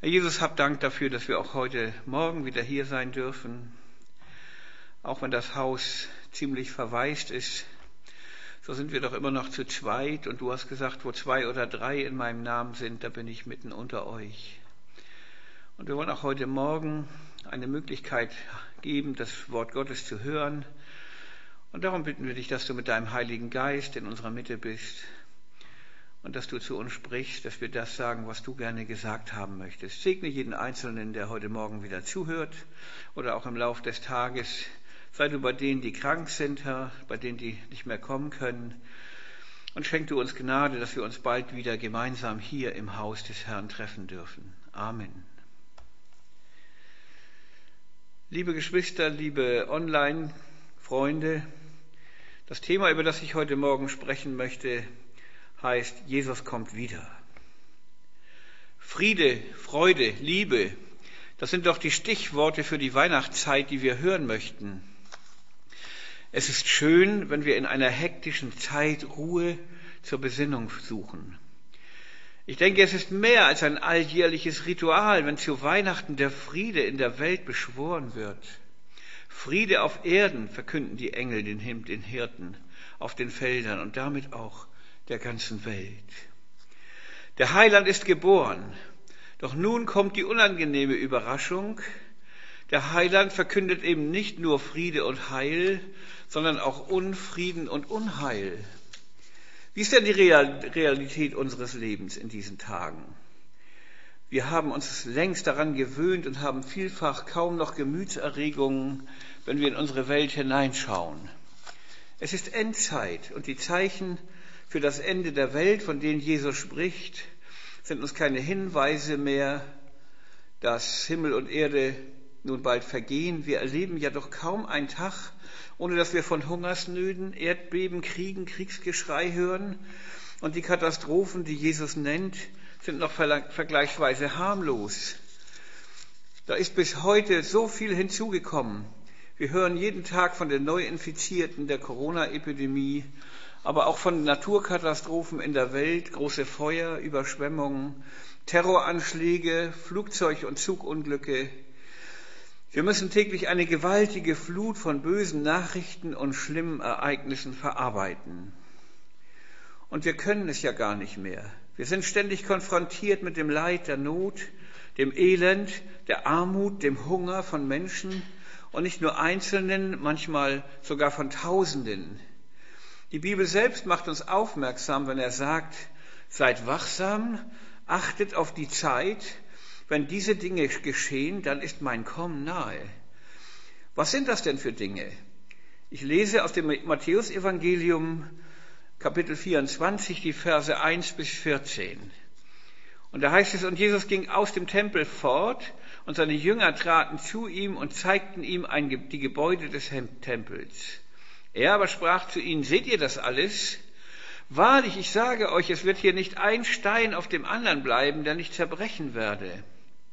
Herr Jesus, hab Dank dafür, dass wir auch heute Morgen wieder hier sein dürfen. Auch wenn das Haus ziemlich verwaist ist, so sind wir doch immer noch zu zweit. Und du hast gesagt, wo 2 oder 3 in meinem Namen sind, da bin ich mitten unter euch. Und wir wollen auch heute Morgen eine Möglichkeit geben, das Wort Gottes zu hören. Und darum bitten wir dich, dass du mit deinem Heiligen Geist in unserer Mitte bist. Und dass du zu uns sprichst, dass wir das sagen, was du gerne gesagt haben möchtest. Segne jeden Einzelnen, der heute Morgen wieder zuhört oder auch im Lauf des Tages. Sei du bei denen, die krank sind, Herr, bei denen, die nicht mehr kommen können. Und schenk du uns Gnade, dass wir uns bald wieder gemeinsam hier im Haus des Herrn treffen dürfen. Amen. Liebe Geschwister, liebe Online-Freunde, das Thema, über das ich heute Morgen sprechen möchte, heißt, Jesus kommt wieder. Friede, Freude, Liebe, das sind doch die Stichworte für die Weihnachtszeit, die wir hören möchten. Es ist schön, wenn wir in einer hektischen Zeit Ruhe zur Besinnung suchen. Ich denke, es ist mehr als ein alljährliches Ritual, wenn zu Weihnachten der Friede in der Welt beschworen wird. Friede auf Erden verkünden die Engel den Hirten auf den Feldern und damit auch der ganzen Welt. Der Heiland ist geboren, doch nun kommt die unangenehme Überraschung. Der Heiland verkündet eben nicht nur Friede und Heil, sondern auch Unfrieden und Unheil. Wie ist denn die Realität unseres Lebens in diesen Tagen? Wir haben uns längst daran gewöhnt und haben vielfach kaum noch Gemütserregungen, wenn wir in unsere Welt hineinschauen. Es ist Endzeit und die Zeichen für das Ende der Welt, von denen Jesus spricht, sind uns keine Hinweise mehr, dass Himmel und Erde nun bald vergehen. Wir erleben ja doch kaum einen Tag, ohne dass wir von Hungersnöten, Erdbeben, Kriegen, Kriegsgeschrei hören. Und die Katastrophen, die Jesus nennt, sind noch vergleichsweise harmlos. Da ist bis heute so viel hinzugekommen. Wir hören jeden Tag von den Neuinfizierten der Corona-Epidemie, aber auch von Naturkatastrophen in der Welt, große Feuer, Überschwemmungen, Terroranschläge, Flugzeug- und Zugunglücke. Wir müssen täglich eine gewaltige Flut von bösen Nachrichten und schlimmen Ereignissen verarbeiten. Und wir können es ja gar nicht mehr. Wir sind ständig konfrontiert mit dem Leid, der Not, dem Elend, der Armut, dem Hunger von Menschen und nicht nur Einzelnen, manchmal sogar von Tausenden. Die Bibel selbst macht uns aufmerksam, wenn er sagt, seid wachsam, achtet auf die Zeit, wenn diese Dinge geschehen, dann ist mein Kommen nahe. Was sind das denn für Dinge? Ich lese aus dem Matthäusevangelium, Kapitel 24, die Verse 1 bis 14. Und da heißt es, und Jesus ging aus dem Tempel fort, und seine Jünger traten zu ihm und zeigten ihm die Gebäude des Tempels. Er aber sprach zu ihnen, seht ihr das alles? Wahrlich, ich sage euch, es wird hier nicht ein Stein auf dem anderen bleiben, der nicht zerbrechen werde.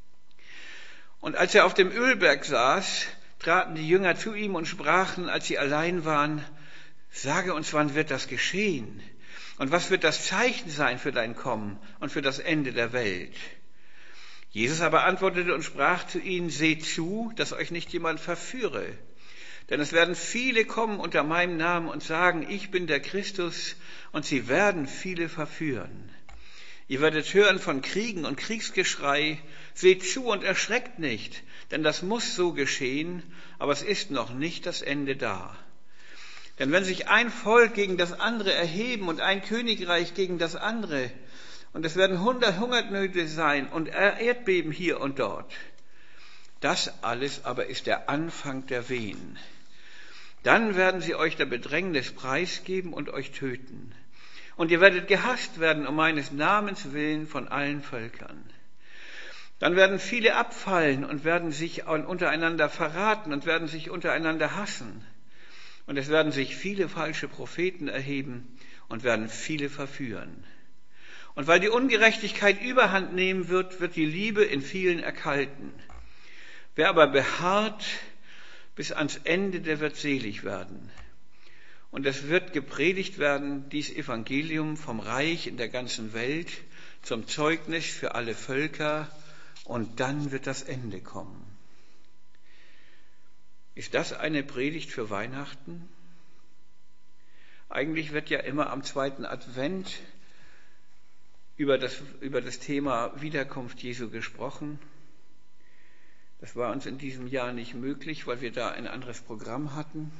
Und als er auf dem Ölberg saß, traten die Jünger zu ihm und sprachen, als sie allein waren, sage uns, wann wird das geschehen? Und was wird das Zeichen sein für dein Kommen und für das Ende der Welt? Jesus aber antwortete und sprach zu ihnen, seht zu, dass euch nicht jemand verführe. Denn es werden viele kommen unter meinem Namen und sagen, ich bin der Christus, und sie werden viele verführen. Ihr werdet hören von Kriegen und Kriegsgeschrei. Seht zu und erschreckt nicht, denn das muss so geschehen, aber es ist noch nicht das Ende da. Denn wenn sich ein Volk gegen das andere erheben und ein Königreich gegen das andere, und es werden 100 Hungersnöte sein und Erdbeben hier und dort, das alles aber ist der Anfang der Wehen. Dann werden sie euch der Bedrängnis preisgeben und euch töten. Und ihr werdet gehasst werden um meines Namens willen von allen Völkern. Dann werden viele abfallen und werden sich untereinander verraten und werden sich untereinander hassen. Und es werden sich viele falsche Propheten erheben und werden viele verführen. Und weil die Ungerechtigkeit überhand nehmen wird, wird die Liebe in vielen erkalten. Wer aber beharrt bis ans Ende, der wird selig werden. Und es wird gepredigt werden, dies Evangelium vom Reich in der ganzen Welt, zum Zeugnis für alle Völker, und dann wird das Ende kommen. Ist das eine Predigt für Weihnachten? Eigentlich wird ja immer am 2. Advent über das Thema Wiederkunft Jesu gesprochen. Das war uns in diesem Jahr nicht möglich, weil wir da ein anderes Programm hatten.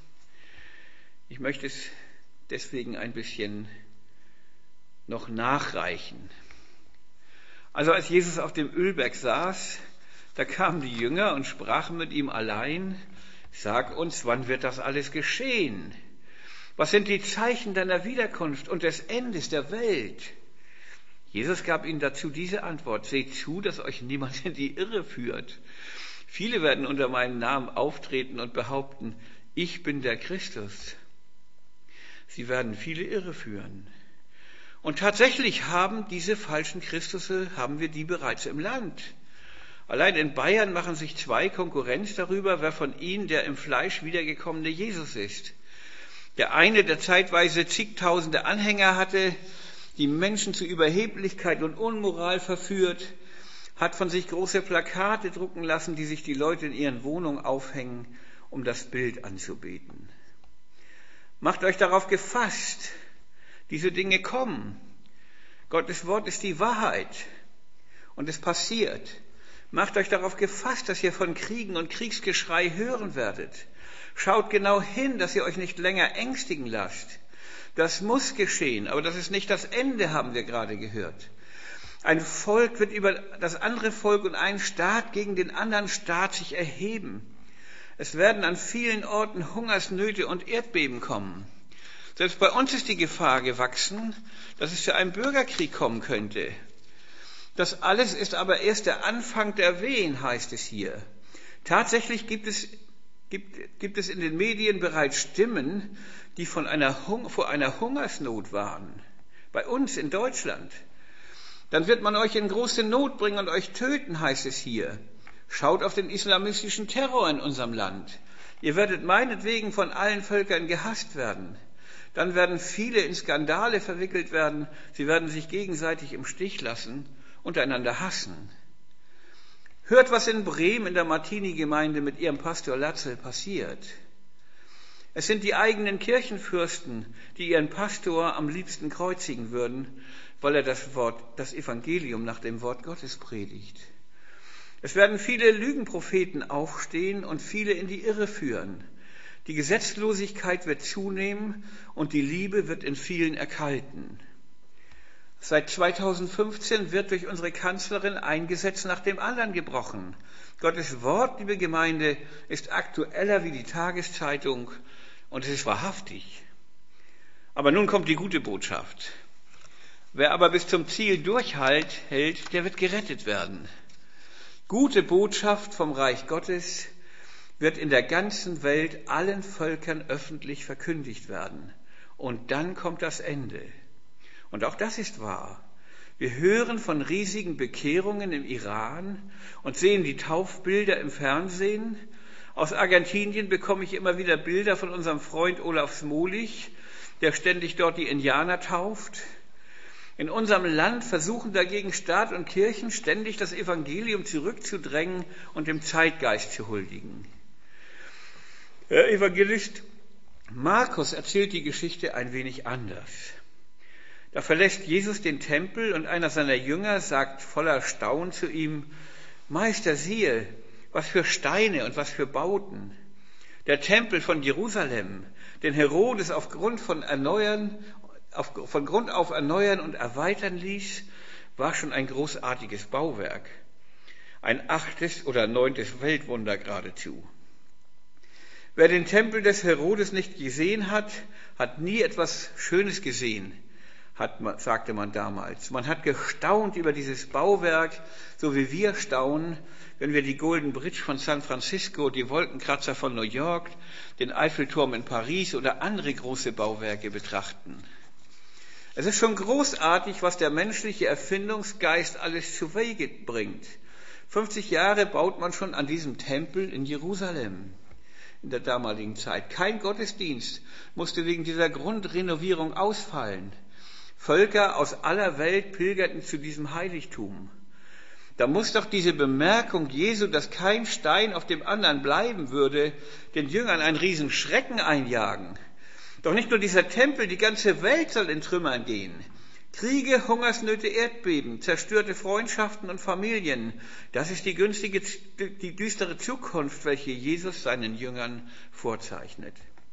Ich möchte es deswegen ein bisschen noch nachreichen. Also als Jesus auf dem Ölberg saß, da kamen die Jünger und sprachen mit ihm allein: Sag uns, wann wird das alles geschehen? Was sind die Zeichen deiner Wiederkunft und des Endes der Welt? Jesus gab ihnen dazu diese Antwort: Seht zu, dass euch niemand in die Irre führt. Viele werden unter meinem Namen auftreten und behaupten, ich bin der Christus. Sie werden viele irreführen. Und tatsächlich haben diese falschen Christusse, haben wir die bereits im Land. Allein in Bayern machen sich 2 Konkurrenz darüber, wer von ihnen der im Fleisch wiedergekommene Jesus ist. Der eine, der zeitweise zigtausende Anhänger hatte, die Menschen zu Überheblichkeit und Unmoral verführt, hat von sich große Plakate drucken lassen, die sich die Leute in ihren Wohnungen aufhängen, um das Bild anzubeten. Macht euch darauf gefasst, diese Dinge kommen. Gottes Wort ist die Wahrheit und es passiert. Macht euch darauf gefasst, dass ihr von Kriegen und Kriegsgeschrei hören werdet. Schaut genau hin, dass ihr euch nicht länger ängstigen lasst. Das muss geschehen, aber das ist nicht das Ende, haben wir gerade gehört. Ein Volk wird über das andere Volk und ein Staat gegen den anderen Staat sich erheben. Es werden an vielen Orten Hungersnöte und Erdbeben kommen. Selbst bei uns ist die Gefahr gewachsen, dass es zu einem Bürgerkrieg kommen könnte. Das alles ist aber erst der Anfang der Wehen, heißt es hier. Tatsächlich gibt es in den Medien bereits Stimmen, die vor einer Hungersnot warnen. Bei uns in Deutschland. Dann wird man euch in große Not bringen und euch töten, heißt es hier. Schaut auf den islamistischen Terror in unserem Land. Ihr werdet meinetwegen von allen Völkern gehasst werden. Dann werden viele in Skandale verwickelt werden. Sie werden sich gegenseitig im Stich lassen und einander hassen. Hört, was in Bremen in der Martini-Gemeinde mit ihrem Pastor Latzel passiert. Es sind die eigenen Kirchenfürsten, die ihren Pastor am liebsten kreuzigen würden, weil er das Evangelium nach dem Wort Gottes predigt. Es werden viele Lügenpropheten aufstehen und viele in die Irre führen. Die Gesetzlosigkeit wird zunehmen und die Liebe wird in vielen erkalten. Seit 2015 wird durch unsere Kanzlerin ein Gesetz nach dem anderen gebrochen. Gottes Wort, liebe Gemeinde, ist aktueller wie die Tageszeitung und es ist wahrhaftig. Aber nun kommt die gute Botschaft. Wer aber bis zum Ziel durchhält, der wird gerettet werden. Gute Botschaft vom Reich Gottes wird in der ganzen Welt allen Völkern öffentlich verkündigt werden. Und dann kommt das Ende. Und auch das ist wahr. Wir hören von riesigen Bekehrungen im Iran und sehen die Taufbilder im Fernsehen. Aus Argentinien bekomme ich immer wieder Bilder von unserem Freund Olaf Smolich, der ständig dort die Indianer tauft. In unserem Land versuchen dagegen Staat und Kirchen ständig das Evangelium zurückzudrängen und dem Zeitgeist zu huldigen. Der Evangelist Markus erzählt die Geschichte ein wenig anders. Da verlässt Jesus den Tempel und einer seiner Jünger sagt voller Staunen zu ihm: Meister, siehe, was für Steine und was für Bauten. Der Tempel von Jerusalem, den Herodes von Grund auf erneuern und erweitern ließ, war schon ein großartiges Bauwerk. Ein 8. oder 9. Weltwunder geradezu. Wer den Tempel des Herodes nicht gesehen hat, hat nie etwas Schönes gesehen, sagte man damals. Man hat gestaunt über dieses Bauwerk, so wie wir staunen, wenn wir die Golden Bridge von San Francisco, die Wolkenkratzer von New York, den Eiffelturm in Paris oder andere große Bauwerke betrachten. Es ist schon großartig, was der menschliche Erfindungsgeist alles zu Wege bringt. 50 Jahre baut man schon an diesem Tempel in Jerusalem in der damaligen Zeit. Kein Gottesdienst musste wegen dieser Grundrenovierung ausfallen. Völker aus aller Welt pilgerten zu diesem Heiligtum. Da muss doch diese Bemerkung Jesu, dass kein Stein auf dem anderen bleiben würde, den Jüngern einen riesen Schrecken einjagen. Doch nicht nur dieser Tempel, die ganze Welt soll in Trümmern gehen. Kriege, Hungersnöte, Erdbeben, zerstörte Freundschaften und Familien. Das ist die düstere Zukunft, welche Jesus seinen Jüngern vorzeichnet.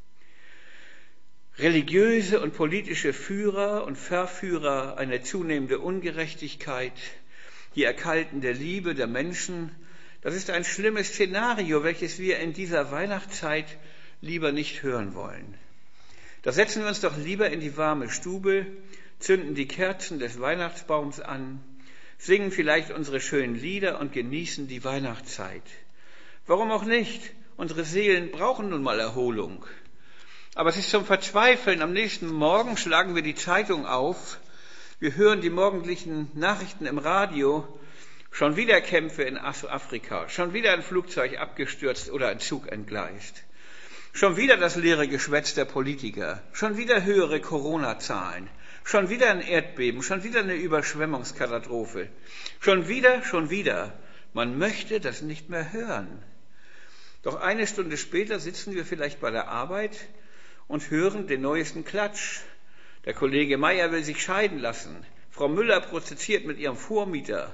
Religiöse und politische Führer und Verführer, eine zunehmende Ungerechtigkeit, die erkaltende Liebe der Menschen, das ist ein schlimmes Szenario, welches wir in dieser Weihnachtszeit lieber nicht hören wollen. Da setzen wir uns doch lieber in die warme Stube, zünden die Kerzen des Weihnachtsbaums an, singen vielleicht unsere schönen Lieder und genießen die Weihnachtszeit. Warum auch nicht? Unsere Seelen brauchen nun mal Erholung. Aber es ist zum Verzweifeln. Am nächsten Morgen schlagen wir die Zeitung auf. Wir hören die morgendlichen Nachrichten im Radio. Schon wieder Kämpfe in Afrika. Schon wieder ein Flugzeug abgestürzt oder ein Zug entgleist. Schon wieder das leere Geschwätz der Politiker. Schon wieder höhere Corona-Zahlen. Schon wieder ein Erdbeben. Schon wieder eine Überschwemmungskatastrophe. Schon wieder. Man möchte das nicht mehr hören. Doch eine Stunde später sitzen wir vielleicht bei der Arbeit und hören den neuesten Klatsch. Der Kollege Meier will sich scheiden lassen. Frau Müller prozessiert mit ihrem Vermieter.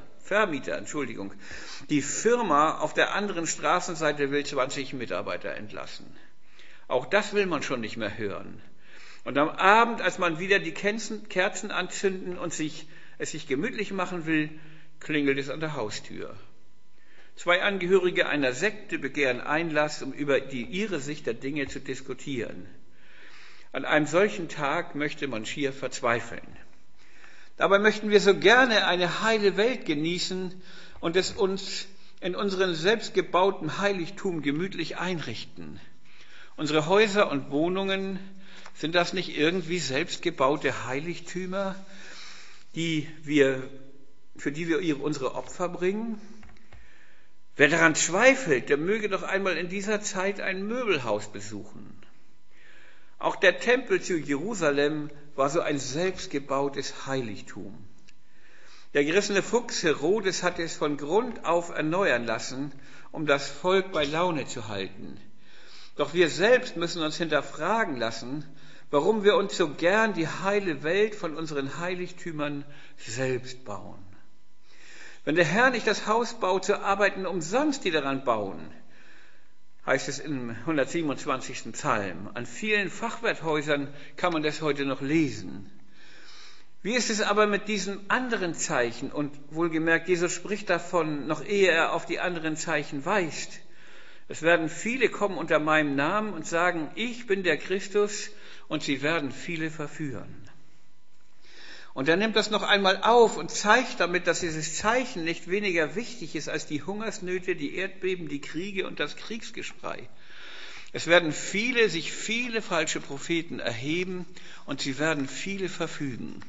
Die Firma auf der anderen Straßenseite will 20 Mitarbeiter entlassen. Auch das will man schon nicht mehr hören. Und am Abend, als man wieder die Kerzen anzünden und es sich gemütlich machen will, klingelt es an der Haustür. 2 Angehörige einer Sekte begehren Einlass, um über ihre Sicht der Dinge zu diskutieren. An einem solchen Tag möchte man schier verzweifeln. Dabei möchten wir so gerne eine heile Welt genießen und es uns in unserem selbstgebauten Heiligtum gemütlich einrichten. Unsere Häuser und Wohnungen, sind das nicht irgendwie selbstgebaute Heiligtümer, für die wir unsere Opfer bringen? Wer daran zweifelt, der möge doch einmal in dieser Zeit ein Möbelhaus besuchen. Auch der Tempel zu Jerusalem war so ein selbstgebautes Heiligtum. Der gerissene Fuchs Herodes hatte es von Grund auf erneuern lassen, um das Volk bei Laune zu halten. Doch wir selbst müssen uns hinterfragen lassen, warum wir uns so gern die heile Welt von unseren Heiligtümern selbst bauen. Wenn der Herr nicht das Haus baut, so arbeiten umsonst die daran bauen, heißt es im 127. Psalm. An vielen Fachwerkhäusern kann man das heute noch lesen. Wie ist es aber mit diesen anderen Zeichen? Und wohlgemerkt, Jesus spricht davon, noch ehe er auf die anderen Zeichen weist. Es werden viele kommen unter meinem Namen und sagen, ich bin der Christus, und sie werden viele verführen. Und er nimmt das noch einmal auf und zeigt damit, dass dieses Zeichen nicht weniger wichtig ist als die Hungersnöte, die Erdbeben, die Kriege und das Kriegsgeschrei. Es werden sich viele falsche Propheten erheben und sie werden viele verführen.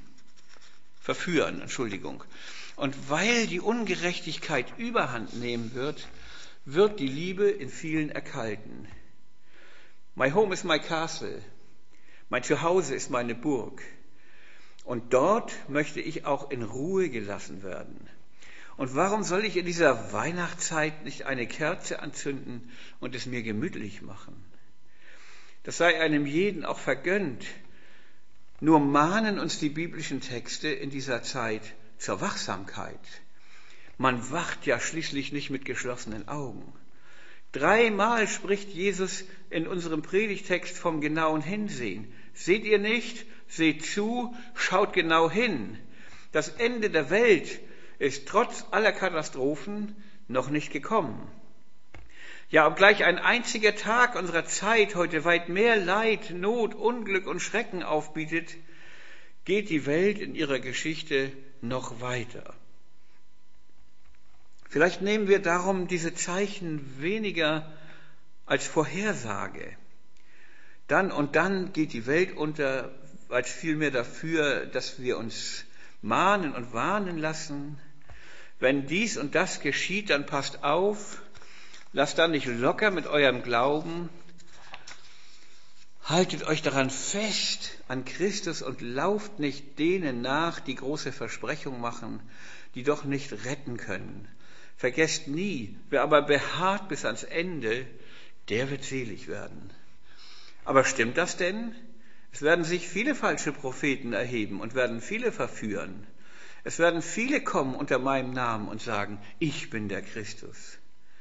Und weil die Ungerechtigkeit überhand nehmen wird die Liebe in vielen erkalten. My home is my castle. Mein Zuhause ist meine Burg. Und dort möchte ich auch in Ruhe gelassen werden. Und warum soll ich in dieser Weihnachtszeit nicht eine Kerze anzünden und es mir gemütlich machen? Das sei einem jeden auch vergönnt. Nur mahnen uns die biblischen Texte in dieser Zeit zur Wachsamkeit. Man wacht ja schließlich nicht mit geschlossenen Augen. 3-mal spricht Jesus in unserem Predigtext vom genauen Hinsehen. Seht ihr nicht? Seht zu, schaut genau hin. Das Ende der Welt ist trotz aller Katastrophen noch nicht gekommen. Ja, obgleich ein einziger Tag unserer Zeit heute weit mehr Leid, Not, Unglück und Schrecken aufbietet, geht die Welt in ihrer Geschichte noch weiter. Vielleicht nehmen wir darum diese Zeichen weniger als Vorhersage. Dann und dann geht die Welt unter, als vielmehr dafür, dass wir uns mahnen und warnen lassen. Wenn dies und das geschieht, dann passt auf, lasst dann nicht locker mit eurem Glauben. Haltet euch daran fest, an Christus, und lauft nicht denen nach, die große Versprechungen machen, die doch nicht retten können. Vergesst nie, wer aber beharrt bis ans Ende, der wird selig werden. Aber stimmt das denn? Es werden sich viele falsche Propheten erheben und werden viele verführen. Es werden viele kommen unter meinem Namen und sagen, ich bin der Christus.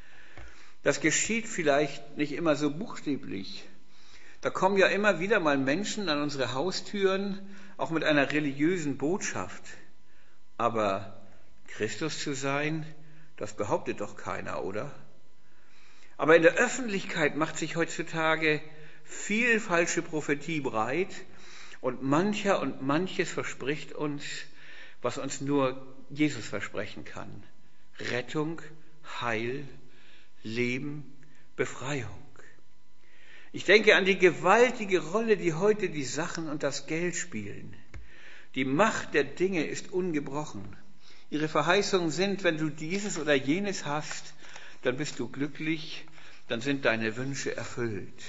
Das geschieht vielleicht nicht immer so buchstäblich. Da kommen ja immer wieder mal Menschen an unsere Haustüren, auch mit einer religiösen Botschaft. Aber Christus zu sein, das behauptet doch keiner, oder? Aber in der Öffentlichkeit macht sich heutzutage viel falsche Prophetie breit und mancher und manches verspricht uns, was uns nur Jesus versprechen kann. Rettung, Heil, Leben, Befreiung. Ich denke an die gewaltige Rolle, die heute die Sachen und das Geld spielen. Die Macht der Dinge ist ungebrochen. Ihre Verheißungen sind, wenn du dieses oder jenes hast, dann bist du glücklich, dann sind deine Wünsche erfüllt.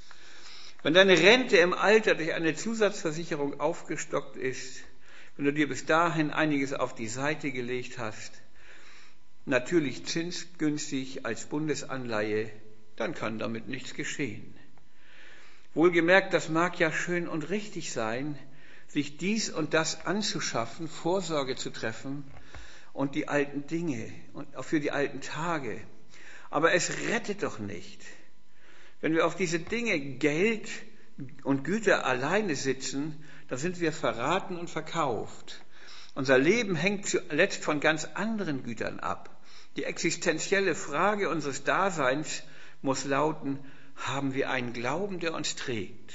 Wenn deine Rente im Alter durch eine Zusatzversicherung aufgestockt ist, wenn du dir bis dahin einiges auf die Seite gelegt hast, natürlich zinsgünstig als Bundesanleihe, dann kann damit nichts geschehen. Wohlgemerkt, das mag ja schön und richtig sein, sich dies und das anzuschaffen, Vorsorge zu treffen und die alten Dinge und auch für die alten Tage. Aber es rettet doch nicht. Wenn wir auf diese Dinge, Geld und Güter alleine sitzen, dann sind wir verraten und verkauft. Unser Leben hängt zuletzt von ganz anderen Gütern ab. Die existenzielle Frage unseres Daseins muss lauten, haben wir einen Glauben, der uns trägt?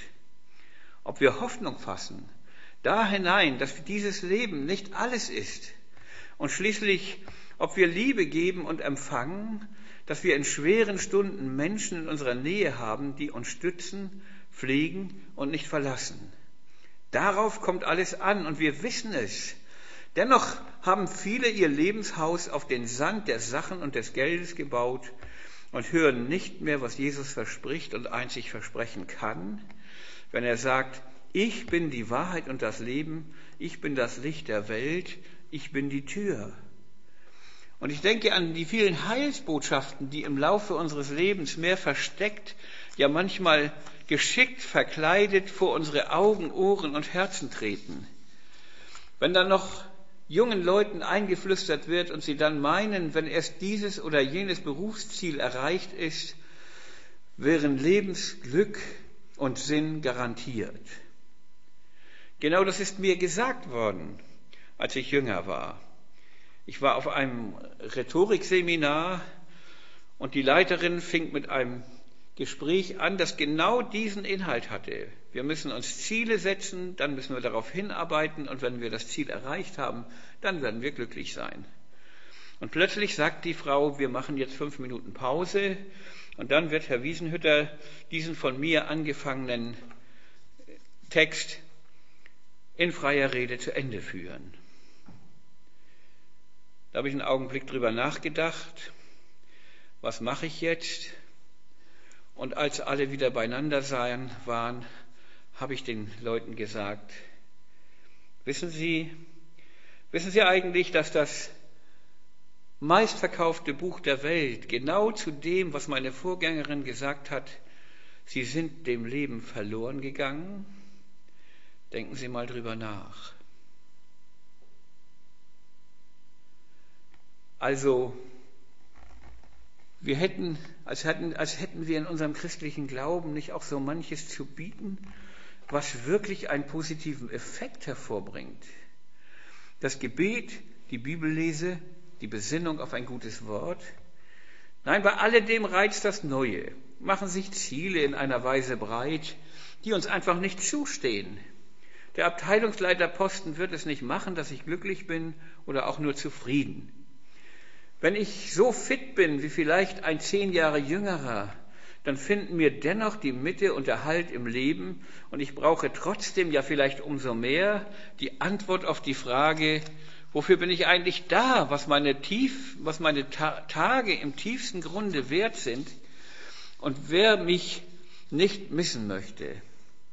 Ob wir Hoffnung fassen, da hinein, dass dieses Leben nicht alles ist. Und schließlich, ob wir Liebe geben und empfangen, dass wir in schweren Stunden Menschen in unserer Nähe haben, die uns stützen, pflegen und nicht verlassen. Darauf kommt alles an und wir wissen es. Dennoch haben viele ihr Lebenshaus auf den Sand der Sachen und des Geldes gebaut und hören nicht mehr, was Jesus verspricht und einzig versprechen kann, wenn er sagt, ich bin die Wahrheit und das Leben, ich bin das Licht der Welt, ich bin die Tür. Und ich denke an die vielen Heilsbotschaften, die im Laufe unseres Lebens mehr versteckt, ja manchmal geschickt verkleidet vor unsere Augen, Ohren und Herzen treten. Wenn dann noch jungen Leuten eingeflüstert wird und sie dann meinen, wenn erst dieses oder jenes Berufsziel erreicht ist, wären Lebensglück und Sinn garantiert. Genau das ist mir gesagt worden, als ich jünger war. Ich war auf einem Rhetorikseminar und die Leiterin fing mit einem Gespräch an, das genau diesen Inhalt hatte. Wir müssen uns Ziele setzen, dann müssen wir darauf hinarbeiten und wenn wir das Ziel erreicht haben, dann werden wir glücklich sein. Und plötzlich sagt die Frau, wir machen jetzt 5 Minuten Pause und dann wird Herr Wiesenhütter diesen von mir angefangenen Text in freier Rede zu Ende führen. Da habe ich einen Augenblick drüber nachgedacht, was mache ich jetzt? Und als alle wieder beieinander waren, habe ich den Leuten gesagt, wissen Sie eigentlich, dass das meistverkaufte Buch der Welt genau zu dem, was meine Vorgängerin gesagt hat, Sie sind dem Leben verloren gegangen? Denken Sie mal drüber nach. Also, als hätten wir in unserem christlichen Glauben nicht auch so manches zu bieten, was wirklich einen positiven Effekt hervorbringt. Das Gebet, die Bibellese, die Besinnung auf ein gutes Wort. Nein, bei alledem reizt das Neue, machen sich Ziele in einer Weise breit, die uns einfach nicht zustehen. Der Abteilungsleiterposten wird es nicht machen, dass ich glücklich bin oder auch nur zufrieden. Wenn ich so fit bin wie vielleicht ein 10 Jahre Jüngerer, dann finden mir dennoch die Mitte und der Halt im Leben und ich brauche trotzdem ja vielleicht umso mehr die Antwort auf die Frage, wofür bin ich eigentlich da, was meine Tage im tiefsten Grunde wert sind und wer mich nicht missen möchte.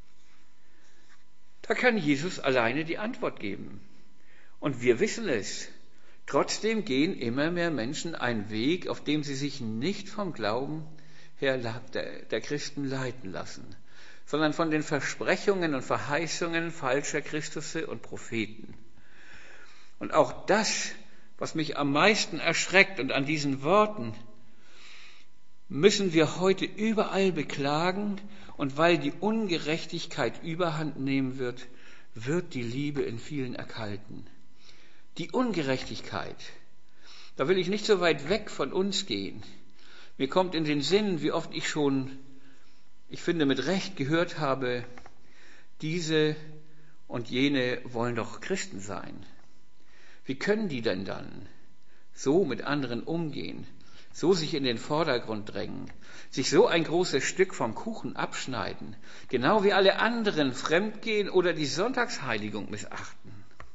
Da kann Jesus alleine die Antwort geben. Und wir wissen es. Trotzdem gehen immer mehr Menschen einen Weg, auf dem sie sich nicht vom Glauben her der Christen leiten lassen, sondern von den Versprechungen und Verheißungen falscher Christusse und Propheten. Und auch das, was mich am meisten erschreckt, und an diesen Worten müssen wir heute überall beklagen, und weil die Ungerechtigkeit überhand nehmen wird, wird die Liebe in vielen erkalten. Die Ungerechtigkeit, da will ich nicht so weit weg von uns gehen. Mir kommt in den Sinn, wie oft ich schon, ich finde mit Recht gehört habe, diese und jene wollen doch Christen sein. Wie können die denn dann so mit anderen umgehen, so sich in den Vordergrund drängen, sich so ein großes Stück vom Kuchen abschneiden, genau wie alle anderen fremdgehen oder die Sonntagsheiligung missachten?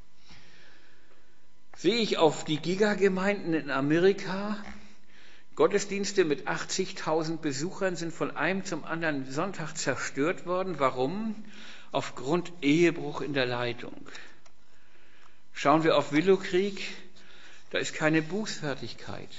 Sehe ich auf die Gigagemeinden in Amerika, Gottesdienste mit 80.000 Besuchern sind von einem zum anderen Sonntag zerstört worden. Warum? Aufgrund Ehebruch in der Leitung. Schauen wir auf Willow Creek, da ist keine Bußfertigkeit.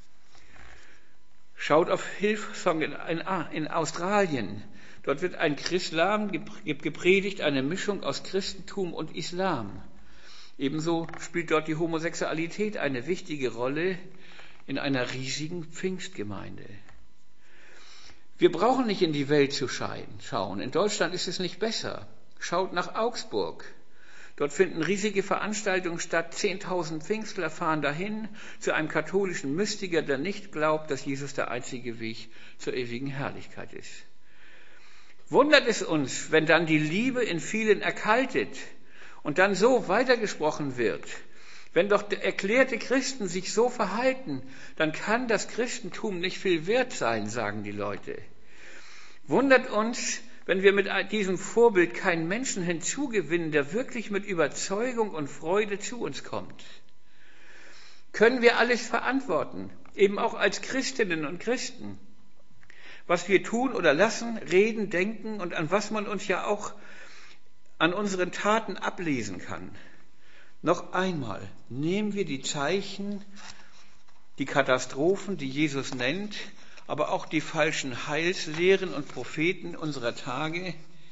Schaut auf Hillsong in Australien, dort wird ein Islam gepredigt, eine Mischung aus Christentum und Islam. Ebenso spielt dort die Homosexualität eine wichtige Rolle in einer riesigen Pfingstgemeinde. Wir brauchen nicht in die Welt zu schauen. In Deutschland ist es nicht besser. Schaut nach Augsburg. Dort finden riesige Veranstaltungen statt. 10.000 Pfingstler fahren dahin zu einem katholischen Mystiker, der nicht glaubt, dass Jesus der einzige Weg zur ewigen Herrlichkeit ist. Wundert es uns, wenn dann die Liebe in vielen erkaltet und dann so weitergesprochen wird. Wenn doch erklärte Christen sich so verhalten, dann kann das Christentum nicht viel wert sein, sagen die Leute. Wundert uns, wenn wir mit diesem Vorbild keinen Menschen hinzugewinnen, der wirklich mit Überzeugung und Freude zu uns kommt. Können wir alles verantworten, eben auch als Christinnen und Christen? Was wir tun oder lassen, reden, denken und an was man uns ja auch an unseren Taten ablesen kann. Noch einmal, nehmen wir die Zeichen, die Katastrophen, die Jesus nennt, aber auch die falschen Heilslehren und Propheten unserer Tage,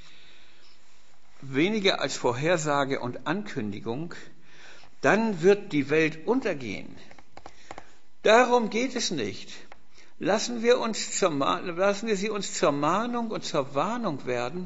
weniger als Vorhersage und Ankündigung, dann wird die Welt untergehen. Darum geht es nicht. Lassen wir sie uns zur Mahnung und zur Warnung werden.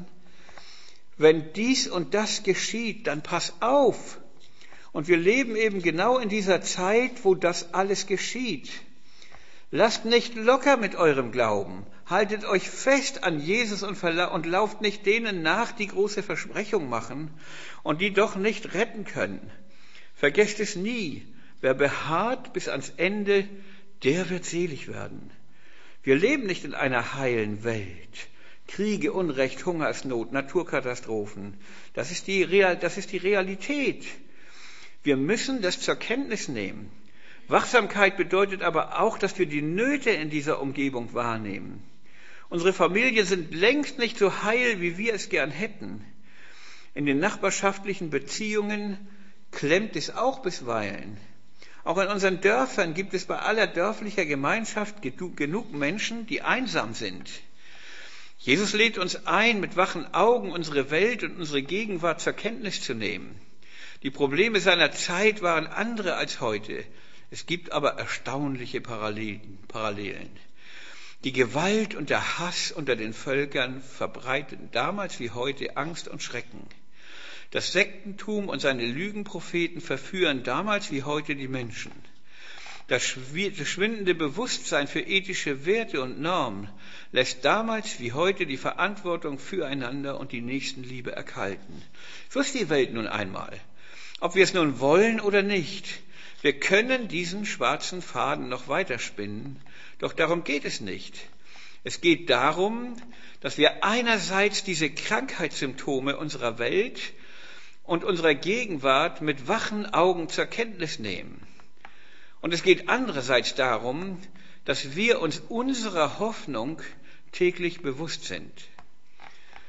Wenn dies und das geschieht, dann pass auf. Und wir leben eben genau in dieser Zeit, wo das alles geschieht. Lasst nicht locker mit eurem Glauben. Haltet euch fest an Jesus und lauft nicht denen nach, die große Versprechungen machen und die doch nicht retten können. Vergesst es nie. Wer beharrt bis ans Ende, der wird selig werden. Wir leben nicht in einer heilen Welt. Kriege, Unrecht, Hungersnot, Naturkatastrophen. Das ist die Realität. Wir müssen das zur Kenntnis nehmen. Wachsamkeit bedeutet aber auch, dass wir die Nöte in dieser Umgebung wahrnehmen. Unsere Familien sind längst nicht so heil, wie wir es gern hätten. In den nachbarschaftlichen Beziehungen klemmt es auch bisweilen. Auch in unseren Dörfern gibt es bei aller dörflicher Gemeinschaft genug Menschen, die einsam sind. Jesus lädt uns ein, mit wachen Augen unsere Welt und unsere Gegenwart zur Kenntnis zu nehmen. Die Probleme seiner Zeit waren andere als heute. Es gibt aber erstaunliche Parallelen. Die Gewalt und der Hass unter den Völkern verbreiteten damals wie heute Angst und Schrecken. Das Sektentum und seine Lügenpropheten verführen damals wie heute die Menschen. Das schwindende Bewusstsein für ethische Werte und Normen lässt damals wie heute die Verantwortung füreinander und die Nächstenliebe erkalten. So ist die Welt nun einmal. Ob wir es nun wollen oder nicht, wir können diesen schwarzen Faden noch weiterspinnen, doch darum geht es nicht. Es geht darum, dass wir einerseits diese Krankheitssymptome unserer Welt und unserer Gegenwart mit wachen Augen zur Kenntnis nehmen. Und es geht andererseits darum, dass wir uns unserer Hoffnung täglich bewusst sind.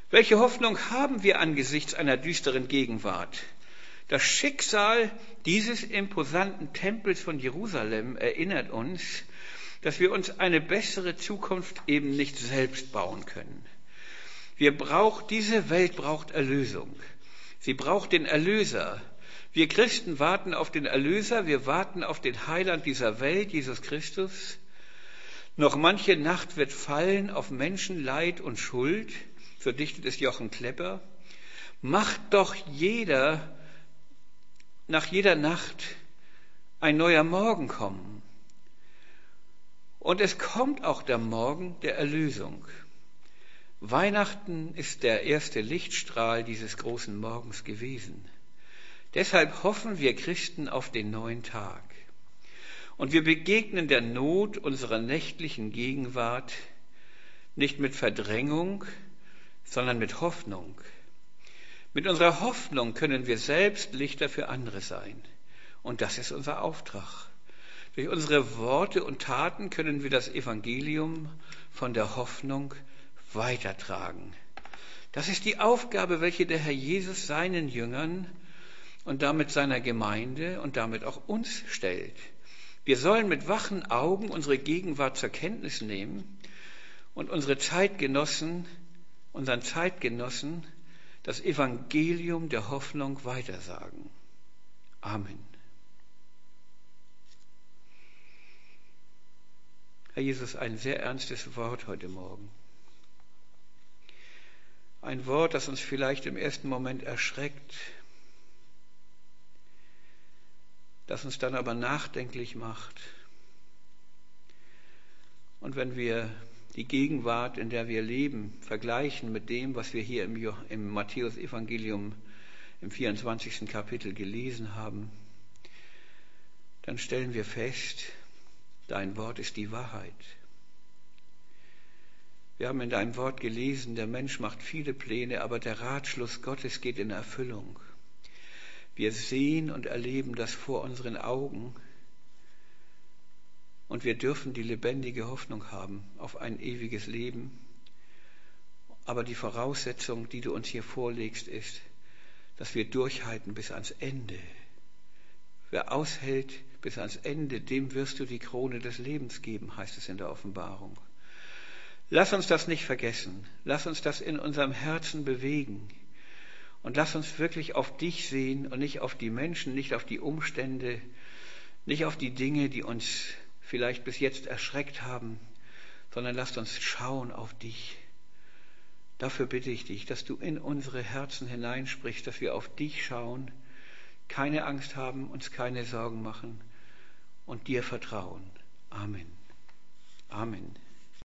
Welche Hoffnung haben wir angesichts einer düsteren Gegenwart? Das Schicksal dieses imposanten Tempels von Jerusalem erinnert uns, dass wir uns eine bessere Zukunft eben nicht selbst bauen können. Diese Welt braucht Erlösung. Sie braucht den Erlöser. Wir Christen warten auf den Erlöser, wir warten auf den Heiland dieser Welt, Jesus Christus. Noch manche Nacht wird fallen auf Menschenleid und Schuld, so dichtet es Jochen Klepper. Macht doch nach jeder Nacht ein neuer Morgen kommen. Und es kommt auch der Morgen der Erlösung. Weihnachten ist der erste Lichtstrahl dieses großen Morgens gewesen. Deshalb hoffen wir Christen auf den neuen Tag. Und wir begegnen der Not unserer nächtlichen Gegenwart nicht mit Verdrängung, sondern mit Hoffnung. Mit unserer Hoffnung können wir selbst Lichter für andere sein. Und das ist unser Auftrag. Durch unsere Worte und Taten können wir das Evangelium von der Hoffnung weitertragen. Das ist die Aufgabe, welche der Herr Jesus seinen Jüngern und damit seiner Gemeinde und damit auch uns stellt. Wir sollen mit wachen Augen unsere Gegenwart zur Kenntnis nehmen und unseren Zeitgenossen das Evangelium der Hoffnung weitersagen. Amen. Herr Jesus, ein sehr ernstes Wort heute Morgen. Ein Wort, das uns vielleicht im ersten Moment erschreckt, das uns dann aber nachdenklich macht. Und wenn wir die Gegenwart, in der wir leben, vergleichen mit dem, was wir hier im Matthäus-Evangelium im 24. Kapitel gelesen haben, dann stellen wir fest, dein Wort ist die Wahrheit. Wir haben in deinem Wort gelesen, der Mensch macht viele Pläne, aber der Ratschluss Gottes geht in Erfüllung. Wir sehen und erleben das vor unseren Augen und wir dürfen die lebendige Hoffnung haben auf ein ewiges Leben. Aber die Voraussetzung, die du uns hier vorlegst, ist, dass wir durchhalten bis ans Ende. Wer aushält bis ans Ende, dem wirst du die Krone des Lebens geben, heißt es in der Offenbarung. Lass uns das nicht vergessen. Lass uns das in unserem Herzen bewegen. Und lass uns wirklich auf dich sehen und nicht auf die Menschen, nicht auf die Umstände, nicht auf die Dinge, die uns vielleicht bis jetzt erschreckt haben, sondern lasst uns schauen auf dich. Dafür bitte ich dich, dass du in unsere Herzen hineinsprichst, dass wir auf dich schauen, keine Angst haben, uns keine Sorgen machen und dir vertrauen. Amen. Amen.